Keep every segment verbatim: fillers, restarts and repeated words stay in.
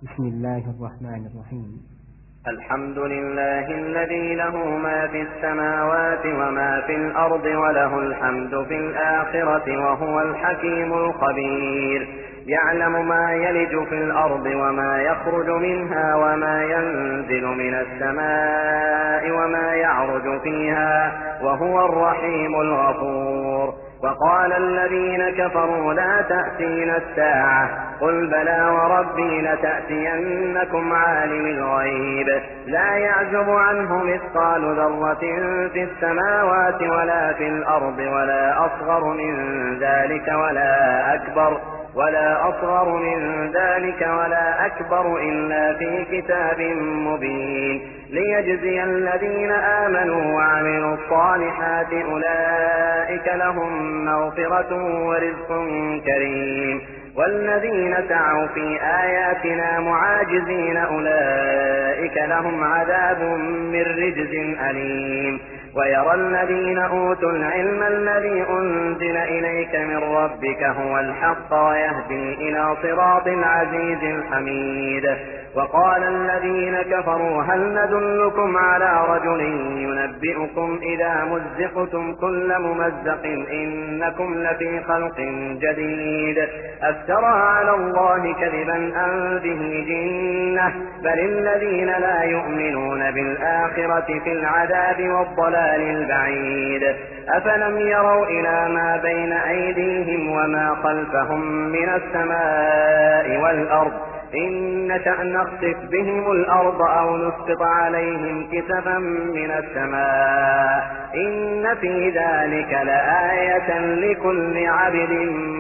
بسم الله الرحمن الرحيم. الحمد لله الذي له ما في السماوات وما في الأرض وله الحمد في الآخرة وهو الحكيم الخبير. يعلم ما يلج في الأرض وما يخرج منها وما ينزل من السماء وما يعرج فيها وهو الرحيم الغفور. وقال الذين كفروا لا تأتينا الساعة قل بلى وربي لتأتينكم عالم الغيب لا يعزب عنه مثقال ذرة في السماوات ولا في الأرض ولا أصغر من ذلك ولا أكبر ولا أصغر من ذلك ولا أكبر إلا في كتاب مبين ليجزي الذين آمنوا وعملوا الصالحات أولئك لهم مغفرة ورزق كريم. والذين سعوا في آياتنا معاجزين أولئك لهم عذاب من رجز أليم. ويرى الذين أوتوا العلم الذي أنزل إليك من ربك هو الحق ويهدي إلى صراط العزيز الحميد. وقال الذين كفروا هل ندلكم على رجل ينبئكم إذا مزقتم كل ممزق إنكم لفي خلق جديد أفترى على الله كذبا أم به جنة بل الذين لا يؤمنون بالآخرة في العذاب والضلال البعيد. أفلم يروا إلى ما بين أيديهم وما خلفهم من السماء والأرض إن نشأ نخسف بهم الأرض أو نسقط عليهم كسفا من السماء إن في ذلك لآية لكل عبد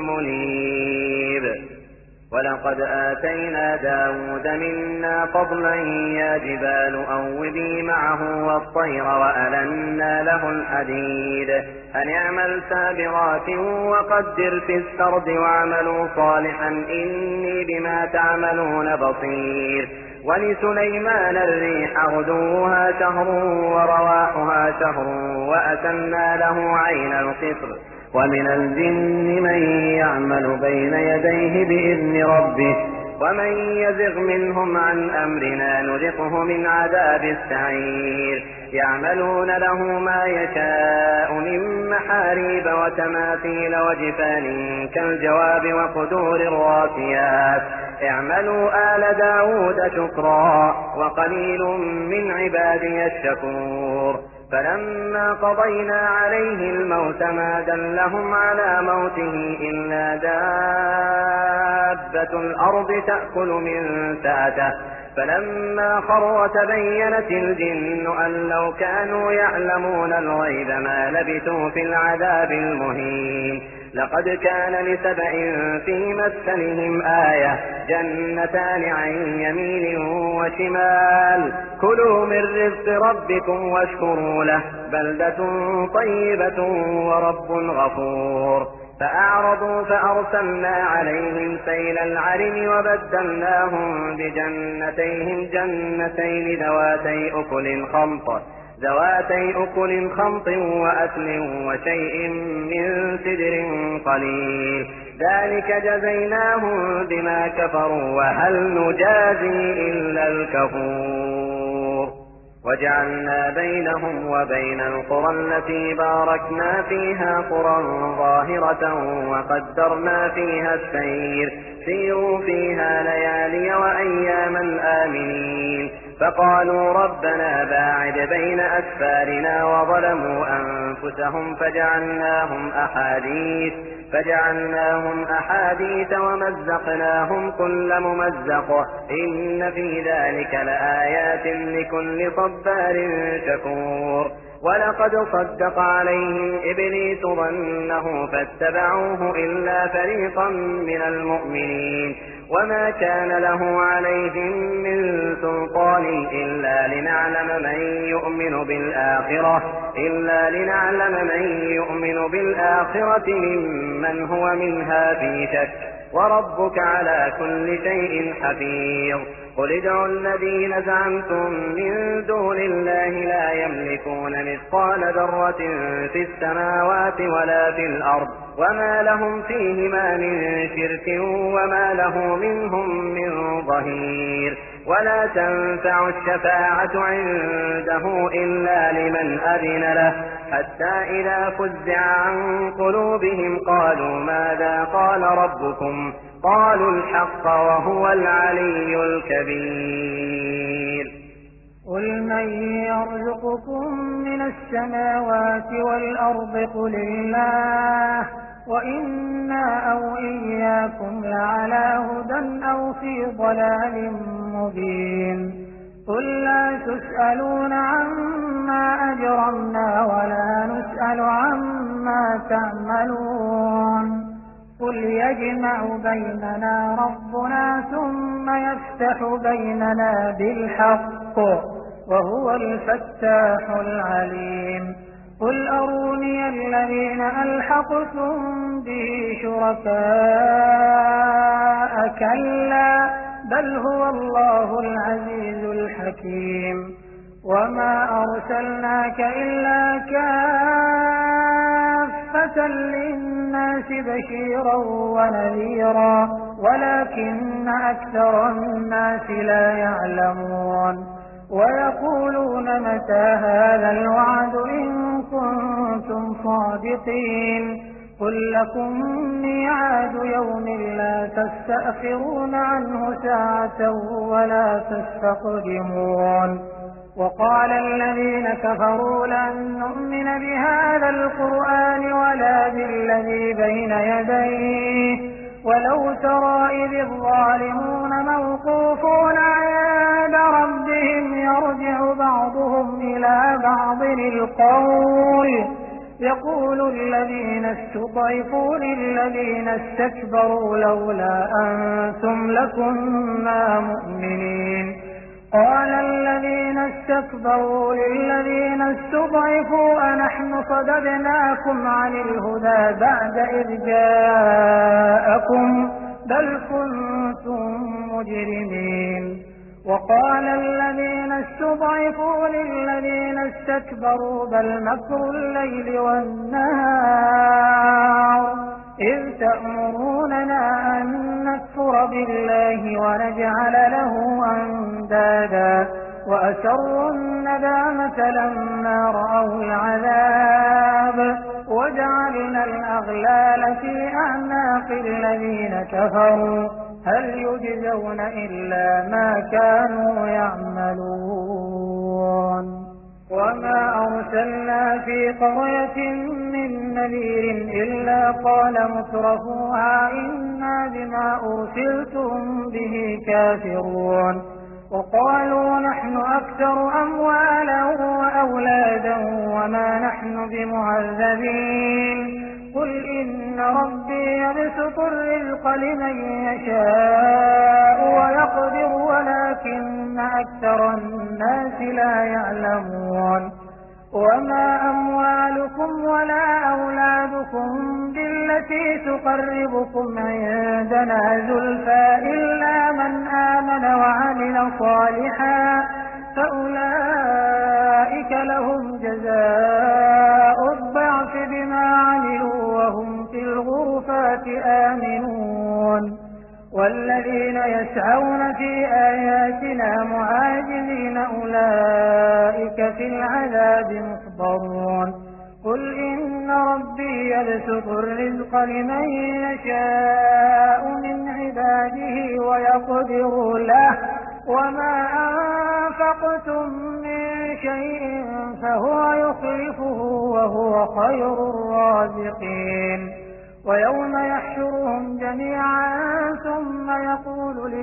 منيب. ولقد آتينا داود منا فضلا يا جبال أوبي معه والطير وألنا له الحديد أن اعمل سابغات وقدر في السرد واعملوا صالحا إني بما تعملون بصير. ولسليمان الريح غدوها شهر ورواحها شهر وأسلنا له عين القطر ومن الجن من يعمل بين يديه بإذن ربه ومن يزغ منهم عن أمرنا نذقه من عذاب السعير. يعملون له ما يشاء من محاريب وتماثيل وجفان كالجواب وقدور الراسيات اعملوا آل داود شكرا وقليل من عبادي الشكور. فلما قضينا عليه الموت ما دلهم على موته إلا دابة الأرض تأكل من سأته فلما خر تبينت الجن أن لو كانوا يعلمون الغيب ما لبثوا في العذاب المهين. لقد كان لسبأ في مسكنهم آية جنتان عن يمين وشمال كلوا من رزق ربكم واشكروا له بلدة طيبة ورب غفور. فأعرضوا فأرسلنا عليهم سيل العرم وبدلناهم بجنتيهم جنتين ذواتي أكل خمط ذواتي أكل خمط وأكل وشيء من سدر قليل ذلك جزيناهم بما كفروا وهل نجازي إلا الكفور. وجعلنا بينهم وبين القرى التي باركنا فيها قرى ظاهرة وقدرنا فيها السير سيروا فيها ليالي وأياما آمنين. فقالوا ربنا باعد بين أسفارنا وظلموا أنفسهم فجعلناهم أحاديث فجعلناهم أحاديث ومزقناهم كل ممزق إن في ذلك لآيات لكل صبار شكور. ولقد صدق عليهم إبليس ظنه فاتبعوه إلا فريقا من المؤمنين وما كان له عليهم من سلطان إلا لنعلم من يؤمن بالآخرة إلا لنعلم من يؤمن بالآخرة ممن هو منها في شك وربك على كل شيء حفيظ. قل ادعوا الذين زعمتم من دون الله لا يملكون مثقال ذرة في السماوات ولا في الأرض وما لهم فيهما من شرك وما له منهم من ظهير ولا تنفع الشفاعة عنده إلا لمن أذن له حتى إذا فزع عن قلوبهم قالوا ماذا قال ربكم قالوا الحق وهو العلي الكبير. قل من يرزقكم من السماوات والأرض قل الله وإنا أو إياكم لعلى هدى أو في ضلال مبين. قل لا تسألون عما أجرمنا ولا نسأل عما تعملون. قل يجمع بيننا ربنا ثم يفتح بيننا بالحق وهو الفتاح العليم. قل أروني الذين ألحقتم به شركاء كلا بل هو الله العزيز الحكيم. وما أرسلناك إلا كافة للناس بشيرا ونذيرا ولكن أكثر الناس لا يعلمون. ويقولون متى هذا الوعد إن كنتم صادقين. قل لكم ميعاد يوم لا تستأخرون عنه ساعة ولا تستقدمون. وقال الذين كفروا لن نؤمن بهذا القرآن ولا بالذي بين يديه ولو ترى إذ الظالمون موقوفون عند ربهم يرجع بعضهم إلى بعض القول يقول الذين استضعفوا للذين استكبروا لولا أنتم لكنا مؤمنين. قال الذين استكبروا للذين استضعفوا أنحن صددناكم عن الهدى بعد إذ جاءكم بل كنتم مجرمين. وقال الذين استضعفوا للذين استكبروا بل مكر الليل والنهار إذ تأمروننا أن نكفر بالله ونجعل له أندادا وأسروا الندامة لما رأوا العذاب وجعلنا الأغلال في أعناق الذين كفروا هل يجزون إلا ما كانوا يعملون. وما أرسلنا في قرية من نذير إلا قال مترفوها إنا بما أرسلتم به كافرون. وقالوا نحن أكثر أموالا وأولادا وما نحن بمعذبين. قل إن ربي يبسط الرزق لمن يشاء ويقدر ولكن أكثر الناس لا يعلمون. وما أموالكم ولا أولادكم بالتي تقربكم عندنا زلفى إلا من آمن وعمل صالحا فأولئك لهم جزاء الضعف بما عملوا وهم في الغرفات آمنون. والذين يسعون في آياتنا معاجزين أولئك في العذاب محضرون. قل إن ربي يبسط الرزق لمن يشاء من عباده ويقدر له وما أنفقتم من شيء فهو يخلفه وهو خير الرازقين. ويوم يحشرهم جميعا ثم يقول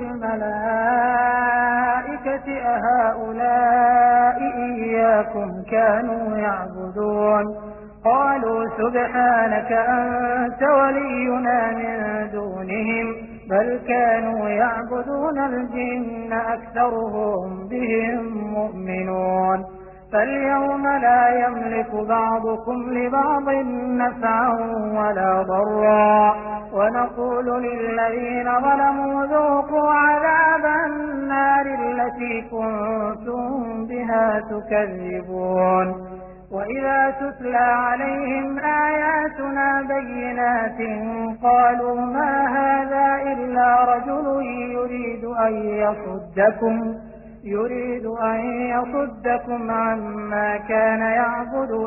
للملائكة أهؤلاء إياكم كانوا يعبدون قالوا سبحانك أنت ولينا من دونهم بل كانوا يعبدون الجن أكثرهم بهم مؤمنون. فاليوم لا يملك بعضكم لبعض نفعا ولا ضرا ونقول للذين ظلموا ذوقوا عذاب النار التي كنتم بها تكذبون. وإذا تتلى عليهم آياتنا بينات قالوا ما هذا إلا رجل يريد أن يصدكم يريد أن يصدكم عما كان يعبد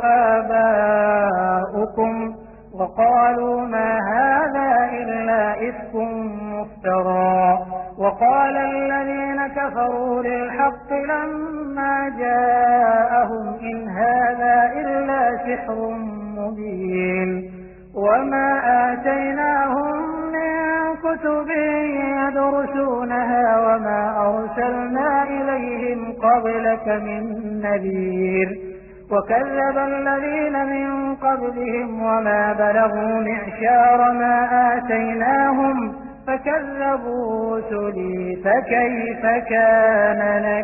آباؤكم وقالوا ما هذا إلا إفك مفترى. وقال الذين كفروا للحق لما جاءهم إن هذا إلا سحر مبين. وما آتيناهم من كتب يدرسونها وما أرسلنا إليهم قبلك من نذير. وكذب الذين من قبلهم وما بلغوا معشار ما آتيناهم فكذبوا رسلي فكيف كان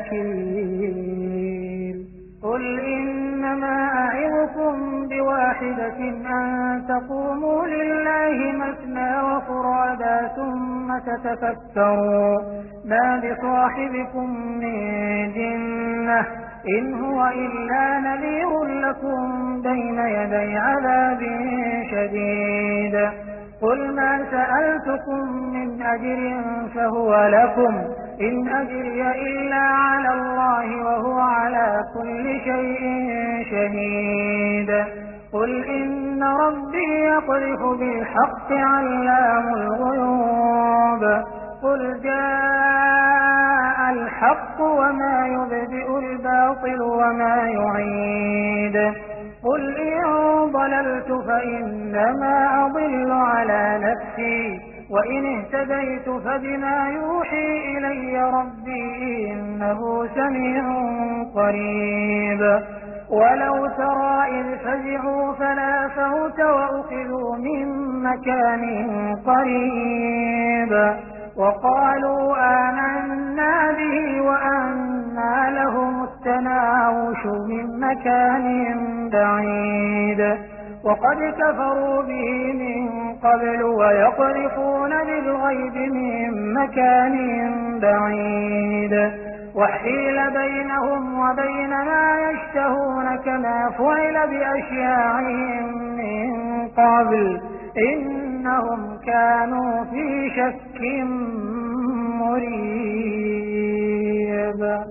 نكير. قل إنما أعظكم بواحدة أن تقوموا لله مثنى وفرادا ثم تتفكروا ما بصاحبكم من جنة إن هو إلا نذير لكم بين يدي عذاب شديد. قل ما سألتكم من أجر فهو لكم إن أجري إلا على الله وهو على كل شيء شهيد. قل إن ربي يقذف بالحق علام الغيوب. قل جاء الحق وما يبدئ الباطل وما يعيد. قل إن ضللت فإنما أضل على نفسي وإن اهتديت فبما يوحي إلي ربي إنه سميع قريب. ولو ترى إذ فزعوا فلا فوت وأخذوا من مكان قريب وقالوا آمنا به وأنى لهم التناوش من مكان بعيد. وقد كفروا به من قبل ويقذفون بالغيب من مكان بعيد. وحيل بينهم وبين ما يشتهون كما فعل بأشياعهم من قبل إنهم كانوا في شك مريب.